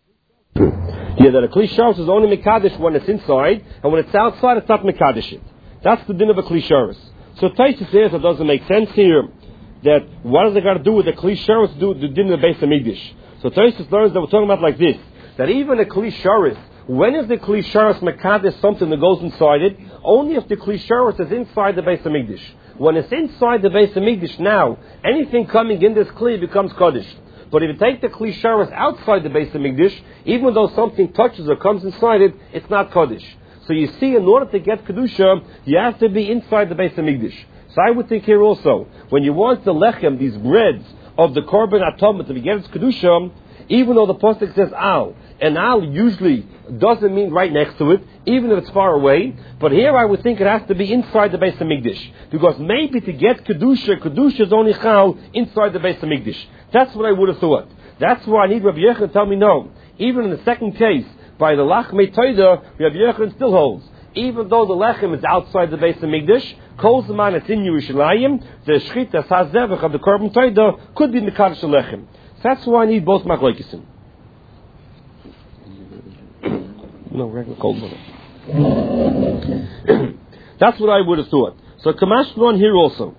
Yeah, that a Kli Sharos is only Mekadesh when it's inside, and when it's outside, it's not Mekadesh it. That's the din of a Kli Sharos. So Taisus says it doesn't make sense here that what does it got to do with the Kli Sharos do with the din of the Beis Hamikdash? So Taisus learns that we're talking about like this, that even a Kli Sharos, when is the Kli Sharos Mekadesh something that goes inside it? Only if the Kli Sharos is inside the Beis Hamikdash. When it's inside the Beis Hamikdash now, anything coming in this Kli becomes Kodesh. But if you take the Kli Sharos outside the Beis Hamikdash, even though something touches or comes inside it, it's not Kodesh. So you see, in order to get Kedusha, you have to be inside the Beis Hamikdash. So I would think here also, when you want the lechem, these breads of the Korban Atomah to get its Kedusha, even though the Pasuk says Al, and Al usually doesn't mean right next to it, even if it's far away, but here I would think it has to be inside the Beis Hamikdash, because maybe to get Kedusha is only Chal inside the Beis Hamikdash. That's what I would have thought. That's why I need Rabbi Yechon to tell me no. Even in the second case, by the Lachmei Toida, Rabbi Yechon still holds. Even though the lechem is outside the Beis Hamikdash, Kol Zman it's in Yerushalayim, the Shchita Sazevach of the Korban Toida could be Mekadosh Lechem. That's why I need both Machlokesen. No, regular cold water. That's what I would have thought. So Kamash on here also.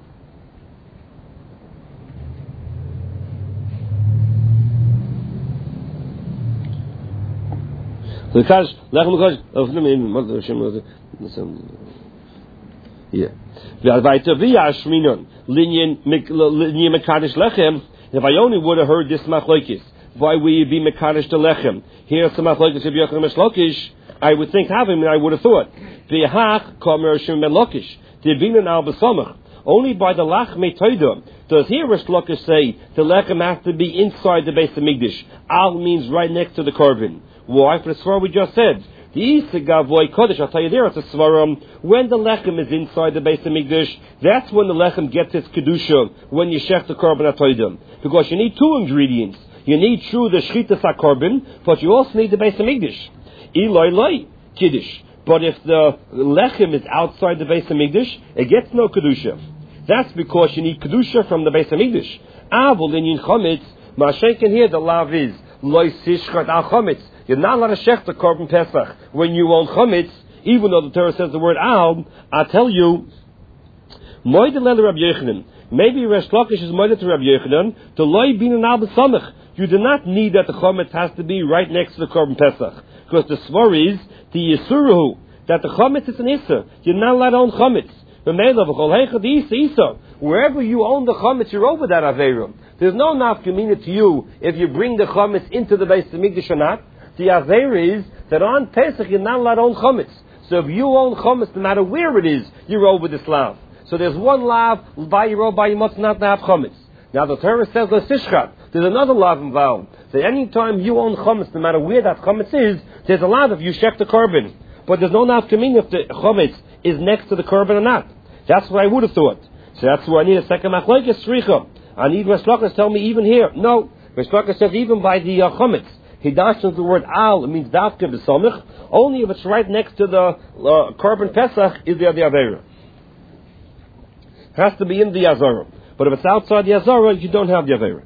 Yeah. If I only would have heard this machlokes, why will you be mekadosh the lechem? Here's some machlokes of Yochanan Meshlokish. I would think having, and I would have thought. V'yahach kamer shem melokish. Divinan al b'samach. Only by the lachmei toida does here Rish Lakish say the lechem has to be inside the Beis Hamikdash. Al means right next to the korban. Why? For the svara we just said. The Isagavoy Kodesh, I'll tell you there, it's a svaram. When the lechem is inside the Beis Hamikdash, that's when the lechem gets its kedusha, when you shech the korban atoidim. Because you need two ingredients. You need true the shchitas ha-korban, but you also need the Beis Hamikdash. Eloi loi, kiddush. But if the lechem is outside the Beis Hamikdash, it gets no kedusha. That's because you need kedusha from the Beis Hamikdash. Avol in yin chometz, Mashenken here the lav is loi sishchat al chometz. You're not allowed to shech the korban pesach when you own chometz, even though the Torah says the word al. I'll tell you, moide lele Rabbi Yochanan. Maybe Resh Lakish is moide to Rabbi Yochanan to loi bin al b'samach. You do not need that the chometz has to be right next to the korban pesach, because the svar is the yisuruhu that the chometz is an issa. You're not allowed to own chometz. Wherever you own the chometz, you're over that averum. There's no nafkamina to you if you bring the chometz into the Beis Hamikdash or not. The aver is that on Pesach you're not allowed to own chometz. So if you own chometz, no matter where it is, you're over this lav. So there's one lav by you must not have chometz. Now the Torah says l'sishchat. There's another lav involved. So any time you own chometz, no matter where that chometz is, there's a lav if you shech the korban. But there's no nafkamina if the chometz is next to the korban or not. That's what I would have thought. So that's why I need a second machlokes tzricha. I need Resh Lakish to tell me even here. No, Resh Lakish says even by the chometz. He dashes the word al, it means dafke b'samich. Only if it's right next to the korban pesach is the avera. Has to be in the azara. But if it's outside the azara, you don't have the avera.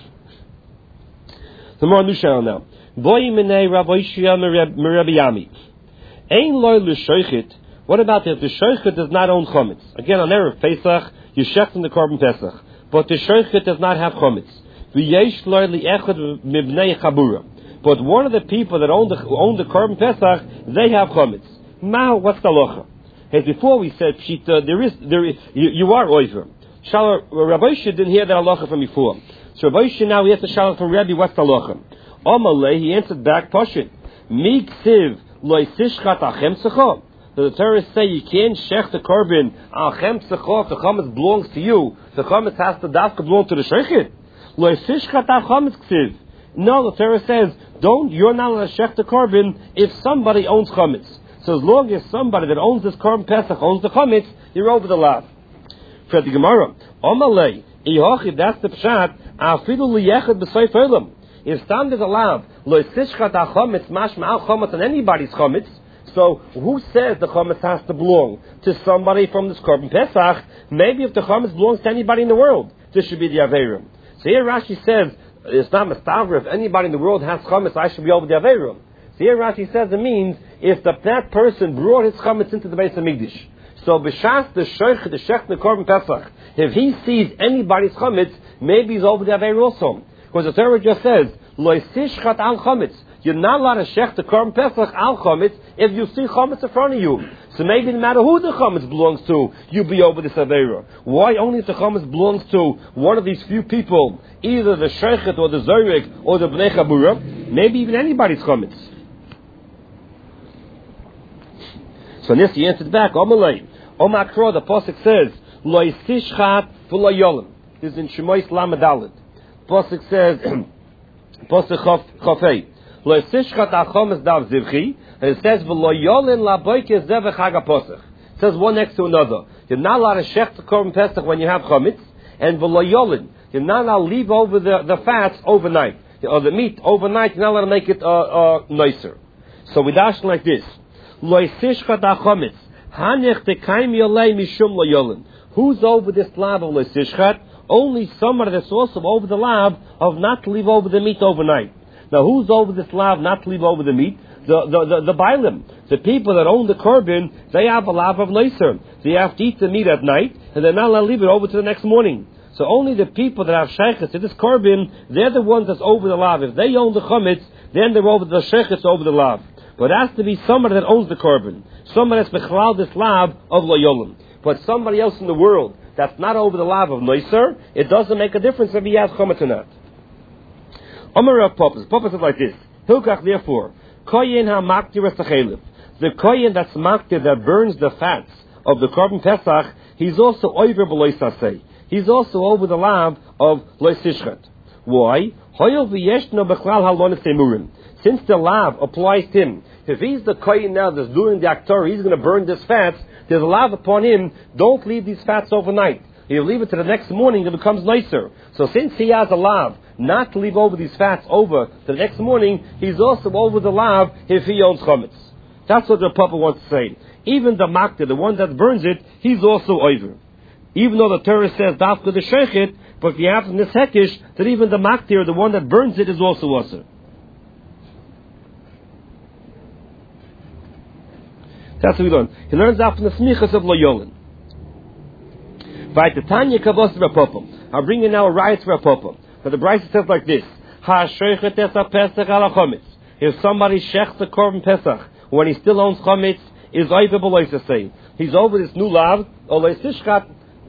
The more nushal now. Boy minei Rabbi Shia Rabbi Yami. Ein loy l'shoichet. What about if the shoichet does not own chometz? Again, on Erev Pesach, you shech in the korban pesach, but the shoichet does not have chometz. V'yesh loy li'echad mibnei chabura. But one of the people that own the korban pesach, they have chometz. Now, what's the halacha? As before we said, pshita, you are oiver. Rabbi Shia didn't hear that halacha from before. So Rabbi Shia now he has to shout from Rabbi, what's the halacha? Amalei, he answered back, pashit. Mi ksiv loy sishchat achem secha. The Torah say you can't shech the korban achem secha. If the chometz belongs to you, the chometz has to dafka belong to the sheichet. Loy sishchat achometz ksiv. No, the Torah says, you're not allowed to shech the korban if somebody owns chometz. So as long as somebody that owns this korban pesach owns the chometz, you're over the lav. For the Gemara, Omalei, Ihochi, that's the pshat, Afidu liyechad b'soif olam. If stand is allowed, lo sishchat ha-chometz, mashma al-chometz on anybody's chometz, so who says the chometz has to belong to somebody from this korban pesach? Maybe if the chometz belongs to anybody in the world, this should be the averim. So here Rashi says, it's not mistaver. If anybody in the world has chametz, I should be over the Averum. So here Rashi says it means if that person brought his chametz into the Beis Hamikdash. So b'shas the sheich, the shech Korban Pesach, if he sees anybody's chametz, maybe he's over the Averum also. Because the Torah just says, Lo yisishchat al chametz. You're not allowed to shech the Korban Pesach al chametz if you see chametz in front of you. So maybe no matter who the chametz belongs to, you'll be over this Aveira. Why only if the chametz belongs to one of these few people, either the sheichet or the zorik or the bnei chabura, maybe even anybody's chametz. So this he answered back, Omalei, Omakro, the pasuk says, Lo yisishchat v'lo yolim. This is in Shemois Lamed Dalet. Pasuk says, Pasuk Chafei, Lo yisishchat al chametz dav zivchi. And it says, V'lo yolin laboike zevach hagaposach. It says one next to another. You're not allowed to shech the Korban Pesach when you have chametz. And v'lo yolin, you're not allowed to leave over the fats overnight. Or the meat overnight, you're not allowed to make it nicer. So we dash like this. Lo yisishchat al chametz. Hanech tekaim yolei mishum lo yolin. Who's over this lab of lo yisishchat? Only somebody that's also over the lab of not to leave over the meat overnight. Now who's over this lab not to leave over the meat? The Bailim, the people that own the korban, they have a lav of leiser. They have to eat the meat at night, and they're not allowed to leave it over to the next morning. So only the people that have sheikhs to this korban, they're the ones that's over the lav. If they own the chametz, then they're over the sheikhs over the lav. But it has to be somebody that owns the korban, somebody that's bechlal this lav of loyolim. But somebody else in the world that's not over the lav of leiser, it doesn't make a difference if he has chametz or not. Amar Rav Papa. Papa says like this: Hilkach, therefore, Koyin ha-maktir es-tacheliv. The koyin that's maktir, that burns the fats of the Korban Pesach, he's also over b'lo yisasei. He's also over the lav of lo yisishchat. Why? Hoyel v'yeshno b'chlal halonis emurim. Since the lav applies to him, if he's the koyin now that's doing the aktor, he's going to burn this fats, there's a lav upon him, don't leave these fats overnight. You leave it to the next morning, it becomes nicer. So since he has a lav, not to leave over these fats over to the next morning, he's also over the lav if he owns chametz. That's what the Papa wants to say. Even the maktir, the one that burns it, he's also over. Even though the Torah says dafka the sheichet, but if you have in this hekish, that even the maktir, the one that burns it, is also also. That's what we learn. He learns out from the smichas of loyolin. By the Tanya Kavos Rapopam. I'll bring you now a riot to Rapopam. But the Bryce says like this: Ha-sheichet es ha-pesach ala chametz. If somebody shechs the Korban Pesach when he still owns chametz, is over b'lo yisasei. He's over this new lav, or lo yisishchat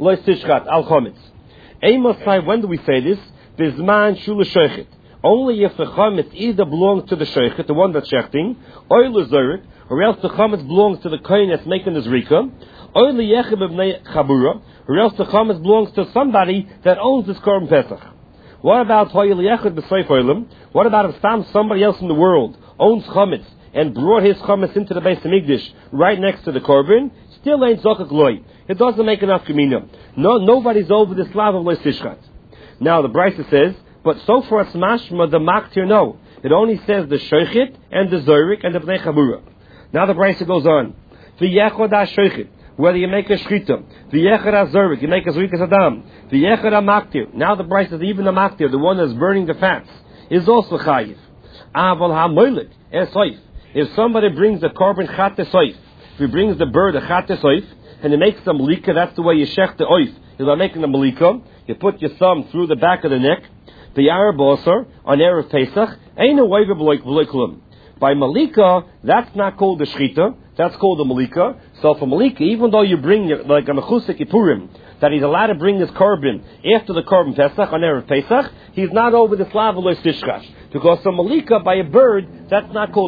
al chametz. Eimosai, when do we say this? Bizman shula sheichet. Only if the chametz either belongs to the sheichet, the one that's shechting, or l'zorik, or else the chametz belongs to the kohen that's making the zrika, or l'yecheb b'nei chabura, or else the chametz belongs to somebody that owns this Korban Pesach. What about hoyel yechid b'seif oilim? What about if somebody else in the world owns chametz and brought his chametz into the Beis Hamikdash right next to the korban? Still ain't zokak loy. It doesn't make enough gemina. No, nobody's over this lav of lo yisishchat. Now the Brisa says, but so far it's mashma the maktir no. It only says the shoichet and the zorik and the bnei chabura. Now the Brisa goes on. V'yechod ha-shoichet. Whether you make a shchita, v'yechad ha-zorik, you make a zrikas adam, v'yechad ha-maktir. Now the Brisa says even the maktir, the one that's burning the fats, is also chayiv. Aval ha-moilik, es-soif. If somebody brings a korban chat soif, if he brings the bird a chat soif, and he makes some malika, that's the way you shech the oif. Is by making the malika, you put your thumb through the back of the neck, the Arab osar, on Erev Pesach, ain't a waiver b'loy klum. By malika, that's not called the shchita, that's called the malika. So for malika, even though you bring like a mechusik Yippurim, that he's allowed to bring his korban after the Korban Pesach, on Erev Pesach, he's not over the slav lo yisishkash. Because for malika, by a bird, that's not called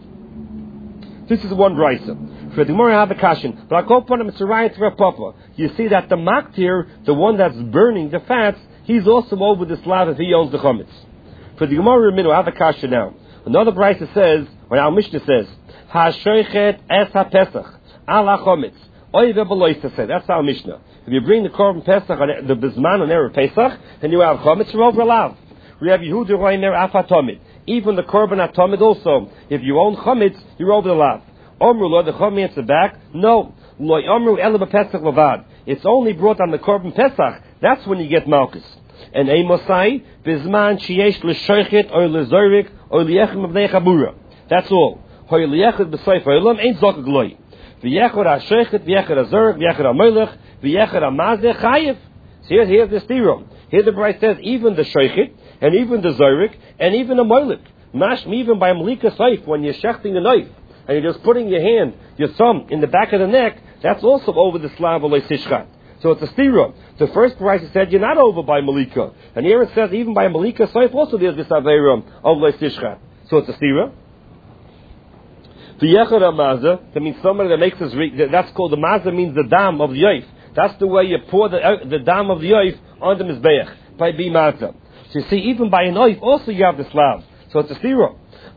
shchita. This is one brisa. For the Gemara have a kashin, but I call upon him, it's a riot for a papa. You see that the maktir, the one that's burning the fats, he's also over the slav if he owns the chametz. For the Gemara Minu, I have a kashin now. Another brisa says, or our Mishnah says, Ha-shoichet es ha-pesach, ala chometz, oive b'lo yisasei. That's our Mishnah. If you bring the Korban Pesach, on the Bizman on Erev Pesach, and you have chometz, you're over a lav. We have Yehuda Reiner Afatomid. Even the Korban Atomid also. If you own chometz, you're over the lav. Omru lo, the chom answer back, no. Lo omru ele b'pesach levad. It's only brought on the Korban Pesach. That's when you get malchus. and Amosai, Bizman Shiesh L'Shoichet, or L'Zorik, or Liechem of Nechabura. That's all. Hoy Liechet B'Soif Olam, ain't Zok Gloi. V'Yechor HaShoichet, V'Yechor HaZorik, V'Yechor HaMolech, V'Yechor HaMazeh, Chayev. So here's the Stirum. Here the Bryce says, even the Shoichet, and even the Zorik, and even the Molech. Mashma, even by Malika Saif, when you're shechting a knife, and you're just putting your hand, your thumb, in the back of the neck, that's also over the Slav Olei Tishchat. So it's a stira. The first price said you're not over by Malika. And here it says even by Malika Saif also there's this Aveira of Olei Tishchat. So it's a stira. The Yechor HaMazah, that means somebody that makes us that's called the Mazah, means the dam of the Yoif. That's the way you pour the dam of the Yoif on the Mizbeach, by Bimazah. So you see, even by an Yoif also you have the Slav. So it's a stira.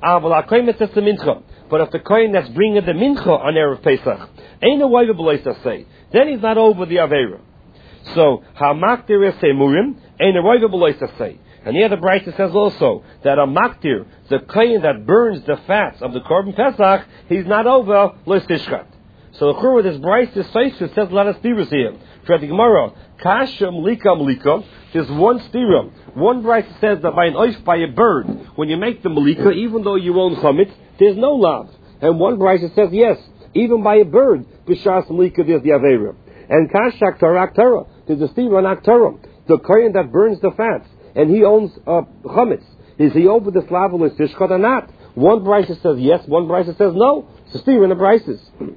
But if the kohen that's bringing the mincha on Erev Pesach ain't a waiva b'leisa say, then he's not over the Aveira. So hamaktir es semurim ain't a waiva b'leisa say. And here the Brisa says also that a maktir, the kohen that burns the fats of the korban Pesach, he's not over leisishchat. So the chur with this Brisa says a lot of stiras here. For the Gemara, kasha malika, there's one stira. One Brisa says that by an oif, by a bird, when you make the malika, even though you own chametz, there's no lav. And one Brisa says yes, even by a bird, b'shas malika there's the aveira. And kasha aktara, there's a stira on aktara, the kohen that burns the fats, and he owns chametz. Is he over the slav or tishchat or not? One Brisa says yes, one Brisa says no. It's a stira in the Brises.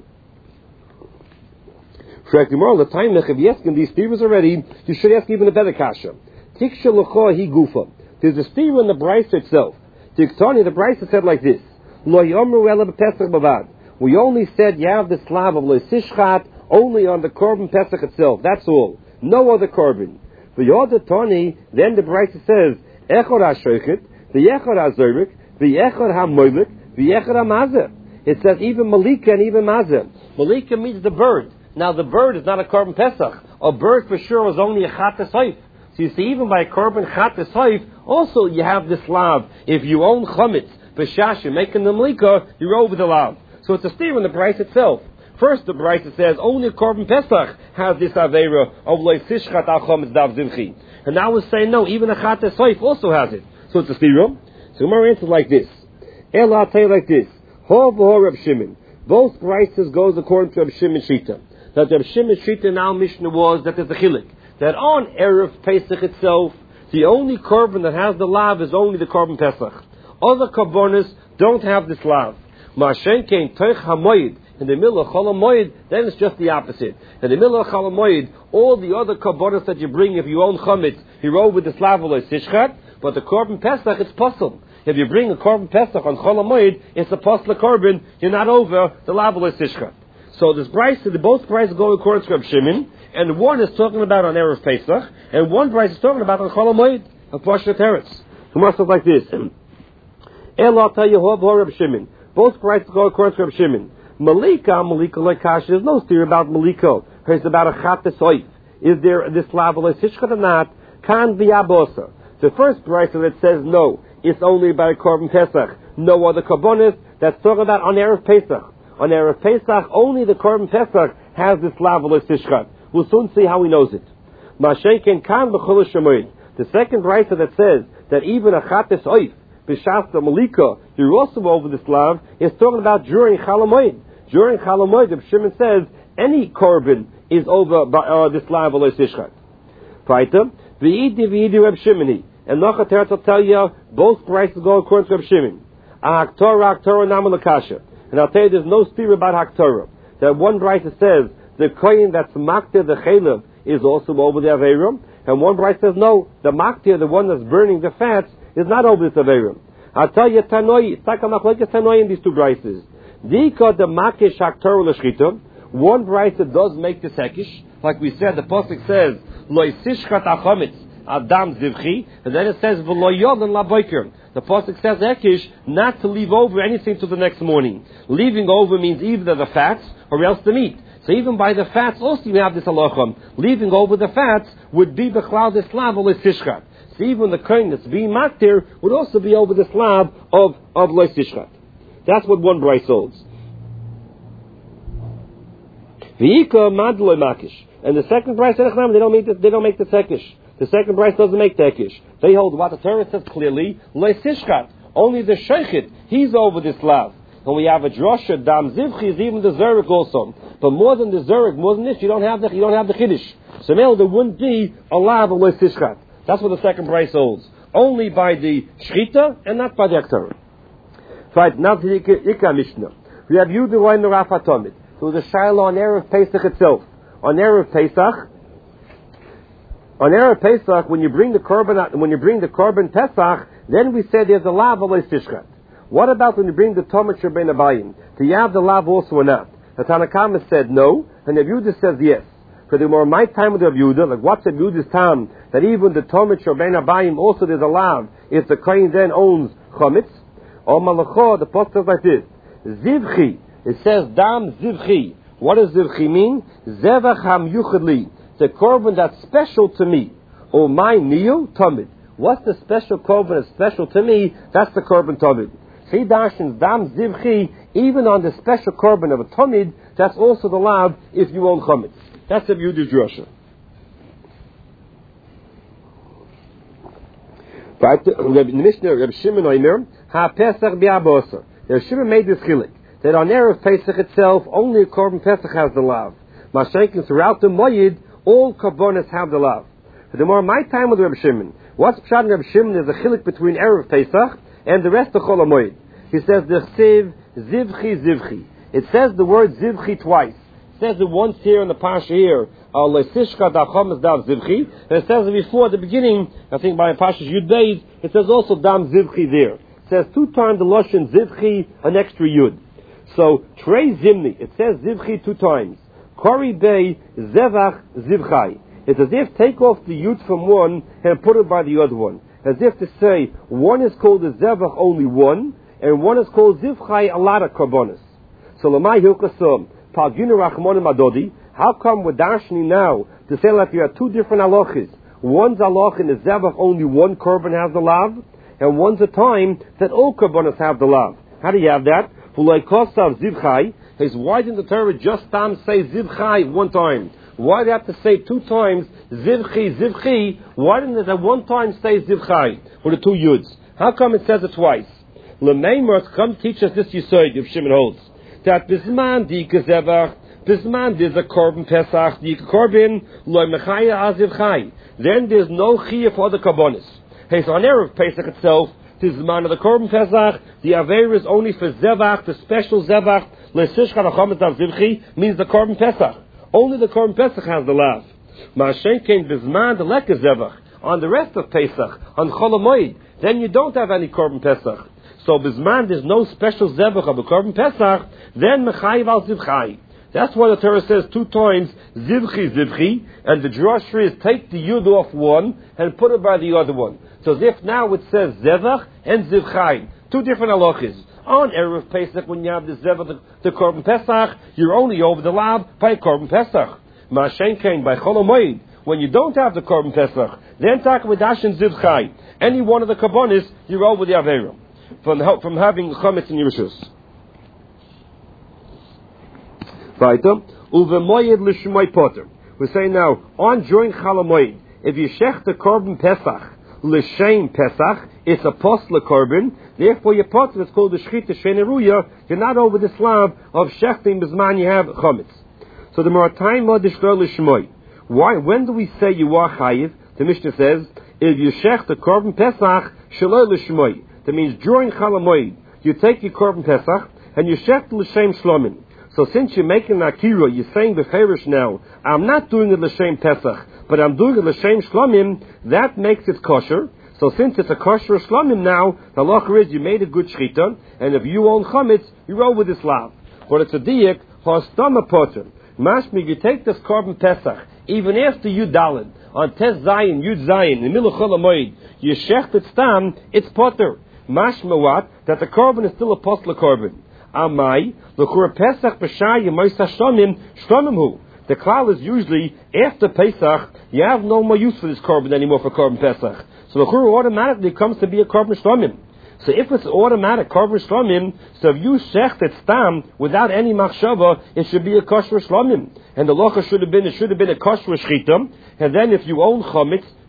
The time if you ask him these steers already, you should ask even a better kasha. Tiksha l'choa hi gufa. There's a steer in the Brisa itself. Tiktani, the Brisa said like this: Lo yomru ela b'Pesach bavad. We only said you have the slav of leisishchat only on the korban Pesach itself. That's all. No other korban. V'yodatani, then the Brisa says echor hashoichet, v'yechor hazorik, v'yechor hamolik, v'yechor hamazeh. It says even malika and even mazeh. Malika means the bird. Now the bird is not a korban Pesach. A bird for sure is only a chat esayif. So you see, even by a korban chat esayif, also you have this lav. If you own chametz, b'shash, you're making the malika, you're over the lav. So it's a steer in the Brisa itself. First the Brisa says only a korban Pesach has this aveira of leisishchat al chametz dav zivchi. And now we're saying no, even a chat esayif also has it. So it's a steer. So Gemara answers like this. I'll tell you like this. Ho v'ho Reb Shimon. Both Brises goes according to Reb Shimon Shita. That the Shimon Shita in our Mishnah was that there's a chilik. That on Erev Pesach itself, the only korban that has the lav is only the korban Pesach. Other korbanos don't have this lav. Ma'ashen kein toich hamoyed. In the middle of Chol HaMoed, then it's just the opposite. In the middle of Chol HaMoed, all the other korbanos that you bring, if you own chametz, you roll with the slav or sishchat, but the korban Pesach, it's possible. If you bring a korban Pesach on Chol HaMoed, it's a possible korban, you're not over the lav or sishchat. So this Brisa, both Brises go according to Reb Shimon, and one is talking about on Erev Pesach, and one Brisa is talking about on Chol HaMoed, of Pashat Teretz. So must have like this. I'll tell you Reb Shimon. Both Brises go according to Reb Shimon. Malika like Kasha. There's no theory about Malika. It's about a chat esoif. Is there this lav leisishchat or not? Kan v'yabosa. The first Brisa that says no, it's only about a korban Pesach. No other korbanos. That's talking about on Erev Pesach. On Erev Pesach, only the korban Pesach has this lav leisishchat. We'll soon see how he knows it. Ma'ashenken kan b'chol shemoed. The second Brisa that says that even a chat esoif, b'shasta malika, you're also over this lav, is talking about during Chol HaMoed. During Chol HaMoed, Reb Shimon says any korban is over by this lav leisishchat. Weiter, v'idi Reb Shimoni. And Nocha Teretz will tell you both Brises go according to Reb Shimon. Haktorah nama l'kasha. And I'll tell you, there's no steer about Haktorah. That one Brisa says the kohen that's maktir the chalev is also over the Aveira, and one Brisa says no, the maktir, the one that's burning the fats, is not over this Aveira. I'll tell you, Tanoi, Tanoi in these two Brises. Dika the makish Haktorah l'shchita. One Brisa does make the sekish, like we said. The pasuk says lo yisishchat achametz adam zivchi, and then it says v'lo yodan laboiker. The pasuk says ekish, not to leave over anything to the next morning. Leaving over means either the fats or else the meat. So even by the fats also you have this halachah. Leaving over the fats would be b'chlal the slav or leisishchat. So even the kohen that's being maktir would also be over the slab of leisishchat. That's what one Brisa holds. V'ika madloi makish. And the second Brisa, they don't make the sekish. The second price doesn't make tekish. They hold what the Torah says clearly, leisishchat. Only the sheikhit, he's over this lav. And we have a drosha, dam zivchi is even the zurich also. But more than the zurich, more than this, you don't have the kiddush. So now there wouldn't be a lav of leisishchat. That's what the second price holds. Only by the shchita and not by the aktar. Right, now to the Ikka Mishnah. We have Yudu Loin the Rafa Tomid. So the Shiloh on Erev Pesach itself. On Erev Pesach, when you bring the korban Pesach, then we say there's a lav of leisishchat. What about when you bring the Tomid Shabbein Abayim? Do you have the lav also or not? The Tanakama said no, and the Yehuda says yes. For the more my time with the Yehuda, like what's the Yehuda's time, that even the Tomid Shabbein Abayim also there's a lav, if the kohen then owns chametz. Or Malacha, the post says like this. Zivchi. It says dam zivchi. What does zivchi mean? Zevach ham yuchadli. The korban that's special to me. O my niyo tamid. What's the special korban that's special to me? That's the korban tamid. He darshans dam zivchi. Even on the special korban of a tamid, that's also the lav if you own chametz. That's the Yehuda drosha. Right, the Mishnah Reb Shimon Omer ha Pesach bi'abosa. Reb Shimon made this chilik that on Erev Pesach itself only a korban Pesach has the lav. Mashenkin throughout the Moyed all korbanos have the lav. For the more my time with Reb Shimon, what's pshat in Reb Shimon? There's a chilik between Erev Pesach and the rest of Chol HaMoed. He says the Chsiv zivchi zivchi. It says the word zivchi twice. It says it once here in the Pasha here. And it says it before at the beginning, I think by Pasha's Yud Beis, it says also Dam Zivchi there. It says 2 times the Lashon Zivchi, an extra Yud. So, Trei Zimni, it says Zivchi 2 times. Kori Bey Zevach Zivchai. It's as if take off the Yud from one and put it by the other one. As if to say, one is called a Zevach, only one, and one is called Zivchai, a lot of Karbonis. So, Lamai Hilkasam, Pagina Rachmonim Adodi. How come we're dashing now to say that you have 2 different halachas? One's halach in the zevach only one korban has the lav, and one's a time that all korbanos have the lav. How do you have that? Why didn't the Torah just say zivchai 1 time? Why do you have to say 2 times zivchi, zivchi? Why didn't it at 1 time say zivchai with the 2 yuds? How come it says it twice? Lemeimer, come teach us this yisod if Shimon holds that bisman di zevach. This man, there's a korban pesach, the korban loy mechaya aziv chai. Then there's no chiyah for the karbonis. Hey, so on Erev Pesach itself, this is the man of the korban pesach. The aver is only for zevach, the special zevach. Leisishcha nachamet avzivchi means the korban pesach. Only the korban pesach has the lav. Ma'ashen came bisman the leka zevach. On the rest of Pesach, on Chol HaMoed, then you don't have any korban pesach. So bisman there's no special zevach of the korban pesach. Then mechayiv al zivchai. That's why the Torah says 2 times, zivchi, zivchi, and the drosha is take the yud off one and put it by the other one. So as if now it says zevach and zivchai, 2 different halachas. On Erev Pesach, when you have the zevach, the korban pesach, you're only over the lav by korban pesach. Ma'ashen kain by Chol HaMoed, when you don't have the korban pesach, then tak v'dash and zivchai. Any one of the karbonis, you're over the averim from having chametz in your rishus. Weiter, uvemoyed l'shmoy poter. We say now, on during Chol HaMoed, if you shech the korban pesach l'shem pesach, it's a posla korban. Therefore, your poter is called the shchita sheneruya. You're not over the slab of shechting bisman you have chametz. So the more time modishkar l'shmoy. Why? When do we say you are chayiv? The Mishnah says, if you shech the korban pesach shaloi l'shmoy. That means during Chol HaMoed, you take your korban pesach and you shech l'shem shlomin. So since you're making Akira, you're saying Beferish now, I'm not doing it L'Shem Pesach, but I'm doing it L'Shem Shlomim, that makes it kosher. So since it's a kosher Shlomim now, the halacha is you made a good shchita, and if you own chametz, you roll with this lav. But it's a diak, hastama poter. Mashmi, you take this korban Pesach, even after you dalid, on Tes Zayin, Yud Zayin, in the middle of Chol HaMoed, you shecht it stam, it's poter. Mashma what? That the korban is still a posla korban. Amai, l'chur Pesach b'shai yemoisa shlomim hu. The klal is usually after Pesach, you have no more use for this korban anymore for korban Pesach. So l'chur automatically comes to be a korban shlomim. So if it's automatic korban shlomim, so if you shecht it stam without any machshava, it should be a kosher shlomim. And the locha should have been a kosher shchita. And then if you own chametz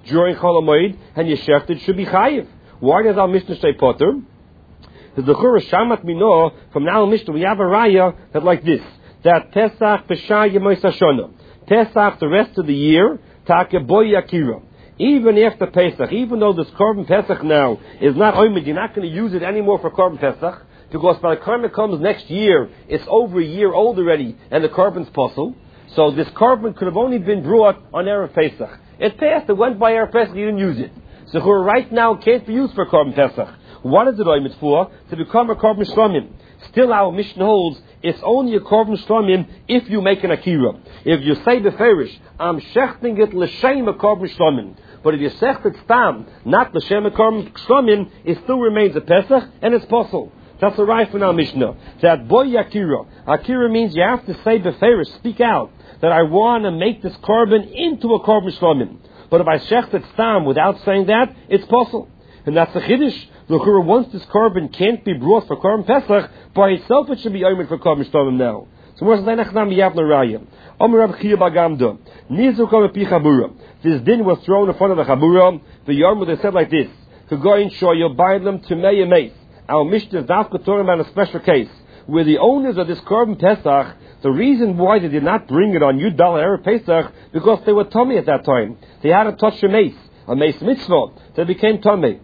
during Chol HaMoed and you shechted, should be chayiv. Why does our Mishnah say potter? The Chura Shamat Mino, from now on Mishnah, we have a raya that like this, that Pesach Pesha Yemois HaShana, Pesach the rest of the year, Take Boy Akira. Even after Pesach, even though this Korban Pesach now is not oimid, you're not going to use it anymore for Korban Pesach, because by the time it comes next year, it's over a year old already, and the Korban's possible. So this Korban could have only been brought on Erev Pesach. It passed, it went by Erev Pesach, you didn't use it. So right now it can't be used for Korban Pesach. What is it oimid for? To become a Korban Shlomim. Still our Mishnah holds, it's only a Korban Shlomim if you make an Akira. If you say beferish, I'm shechting it l'shem a Korban Shlomim. But if you shecht it stam, not l'shem a Korban Shlomim, it still remains a Pesach, and it's possible. That's a right from our Mishnah. That boy Akira. Akira means you have to say beferish, speak out, that I want to make this Korban into a Korban Shlomim. But if I shecht it stam without saying that, it's possible. And that's the Chiddush. The Chura, once this Korban can't be brought for Korban Pesach, by itself it should be oimid for Korban Shlomim now. So where's the Nechnam Yavna Raya? Omer Rav Chia Bagamda. Nizu Kama Pi Chabura. This din was thrown in front of the Chabura. The Yarmud, they said like this. Kagoyin Shoyo Baidlam Tumei Emeis. Our Mishnah is talking about a special case, where the owners of this Korban Pesach, the reason why they did not bring it on Yud Dal Erev Pesach, because they were tummy at that time. They had to touch a mace mitzvah. They became tummy.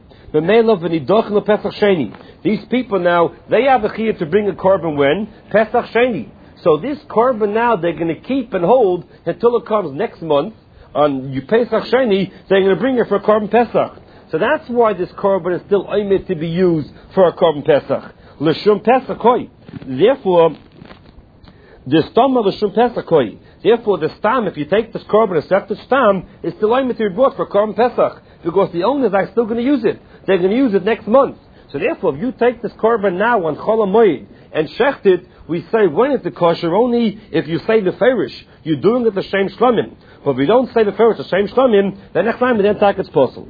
These people now, they have a chiyuv to bring a korban when? Pesach Sheni. So this korban now they're going to keep and hold until it comes next month. On Pesach Sheni, they're going to bring it for a korban Pesach. So that's why this korban is still oimid to be used for a korban Pesach. L'shum Pesach koi. Therefore, the stam of l'shum Pesach koi. Therefore, the stam, if you take this korban and set the stam, is still oimid to be brought for korban Pesach. Because the owners are still going to use it. They're going to use it next month. So therefore, if you take this korban now on Chol HaMoed and shecht it, we say when it's the kosher only if you say the ferish. You're doing it the shem shlomim. But if you don't say the ferish the shem shlomim, then next time we then take it's possible.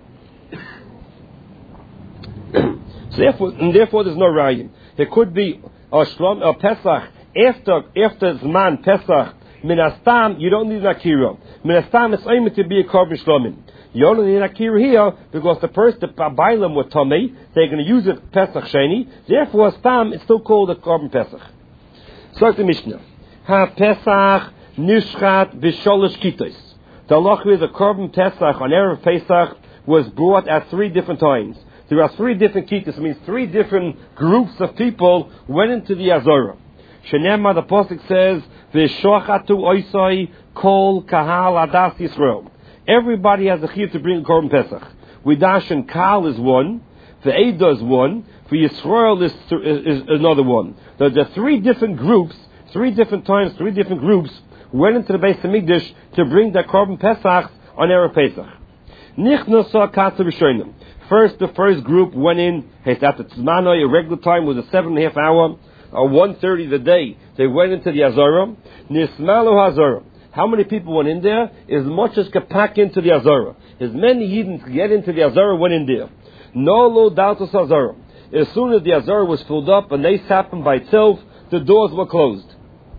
So therefore there's no rayim. There could be a shlom or Pesach after Zman Pesach. Minastam, you don't need an akira. Minastam, it's aimed to be a korban shlomim. You only need an akira here because the person, the bailam with tummy, they're going to use it Pesach Sheni. Therefore, stam, it's still called a korban Pesach. So the Mishnah. Ha Pesach nishchat b'sholosh kitos. The halacha is a korban Pesach on Erev Pesach was brought at 3 different times. There are 3 different kitos. It means 3 different groups of people went into the Azorah. Shenema, the Pasuk says, V'shochatu oisoi kol kahal adas Yisrael. Everybody has a chiyuv to bring a korban Pesach. Widash and Kal is one, the Eidah is one, for Yisrael is another one. There are 3 different groups, 3 different times, 3 different groups went into the Beis Hamikdash to bring their korban Pesach on Erev Pesach. Nichnosa Katsa Rishonim. First, the first group went in, after Tzmanoi, a regular time was a 7.5 hour, or 1:30 of the day. They went into the Azorah. Nismalu Hazorah. How many people went in there? As much as could pack into the Azorah. As many Yidden could get into the Azorah went in there. No lo dautos Azorah. As soon as the Azorah was filled up and they happened by itself, the doors were closed.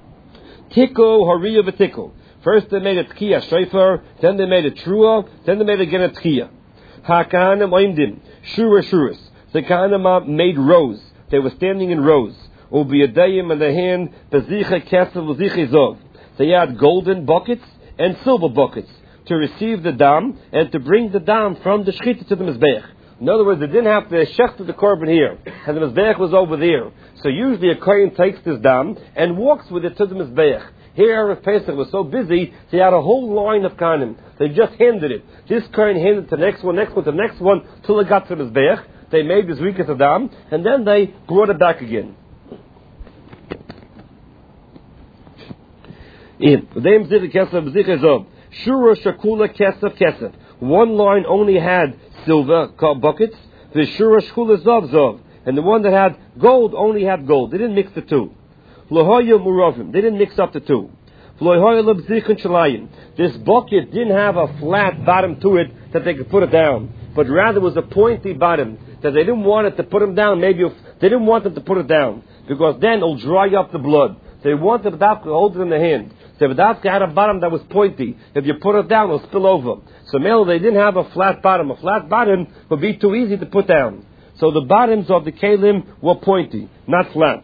Tikko Hariya v'tikko. First they made a Tkiya Shofar, then they made a Trua, then they made again a Tkiya. HaKahanim oimdim, Shura Shuras. The Kahanim made rows. They were standing in rows. Ubiyadayim in the hand, Bezicha Kesef Bezicha Zov. They had golden buckets and silver buckets to receive the dam and to bring the dam from the shchita to the mizbeach. In other words, they didn't have to shecht the korban here, and the mizbeach was over there. So usually a kohen takes this dam and walks with it to the mizbeach. Here, Erev Pesach was so busy, they had a whole line of kohanim. They just handed it. This kohen handed it to the next one, to the next one, till it got to the mizbeach. They made this rikas adam, and then they brought it back again. One line only had silver buckets, the shura shkula zav zav, and the one that had gold only had gold. They didn't mix the two. They didn't mix up the two. This bucket didn't have a flat bottom to it that they could put it down, but rather was a pointy bottom that they didn't want it to put them down. Maybe they didn't want them to put it down because then it'll dry up the blood. They wanted the dafka hold it in the hand. So the dafka had a bottom that was pointy. If you put it down, it'll spill over. So male, they didn't have a flat bottom. A flat bottom would be too easy to put down. So the bottoms of the kelim were pointy, not flat.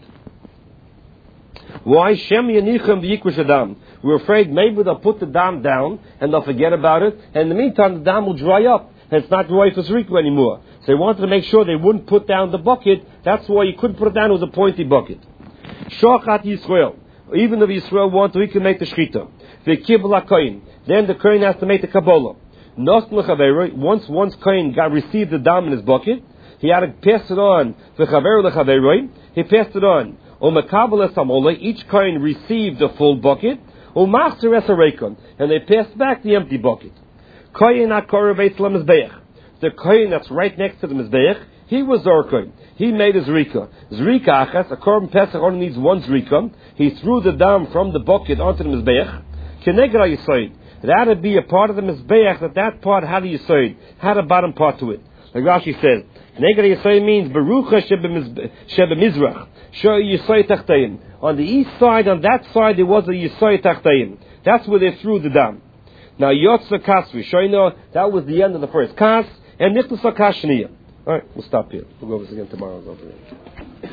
Why? Shem Yanichem v'yikrush adam. We're afraid maybe they'll put the dam down and they'll forget about it. And in the meantime, the dam will dry up. And it's not dry for Zrika anymore. So they wanted to make sure they wouldn't put down the bucket. That's why you couldn't put it down. It was a pointy bucket. Shochat Yisrael. Even if Yisrael wanted, he can make the shchita. V'kibla koyin. Then the koyin has to make the kabbalah. Nos l'chaveroi. Once koyin received the dam in his bucket, he had to pass it on. V'chaveru l'chaveroi. He passed it on. Each kohen received the full bucket, and they passed back the empty bucket. The kohen that's right next to the mizbeach, he was Zorkoin. He made a zrika. Zrika achas, a korban pesach only needs one zrika. He threw the dam from the bucket onto the mizbeach. Kenegra yisoid. That would be a part of the mizbeach, that part had a yisoid, had a bottom part to it. Like Rashi says, Kenegra yisoid means Barucha shebemizrach. On the east side, on that side, there was a Yisoy Tachtayim. That's where they threw the dam. Now, Yotza Kasvi, that was the end of the first Kas, and Nichtusa Kashniya. Alright, we'll stop here. We'll go over this again tomorrow.